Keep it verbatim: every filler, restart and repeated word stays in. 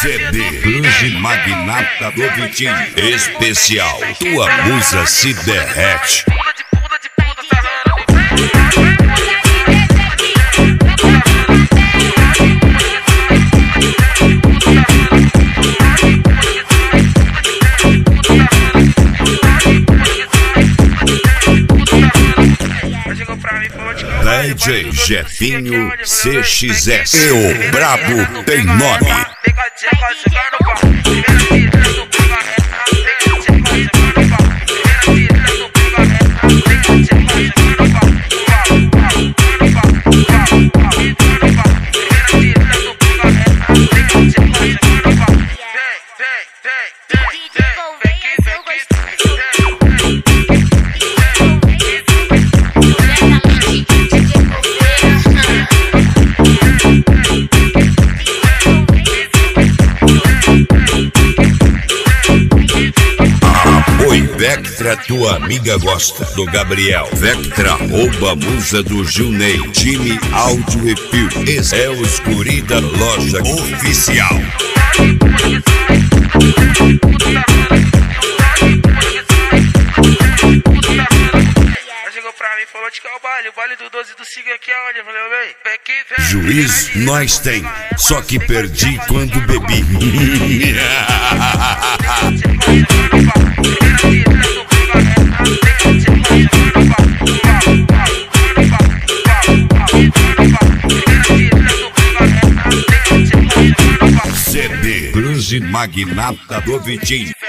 C D Cruz Magnata do Vitinho. Especial, tua musa se derrete. D J Jefinho C X S. E o brabo tem nome. Vectra, tua amiga gosta. Do Gabriel Vectra, rouba musa do Gilney. Time áudio e fio. Esse é o Escurida Loja Oficial. Chegou pra mim, falou de que é o baile. O baile do doze do Siga aqui é onde? Eu falei, bem, vem aqui, vem. Juiz nós tem, só que perdi quando bebi. C D Cruz Magnata do Vitinho.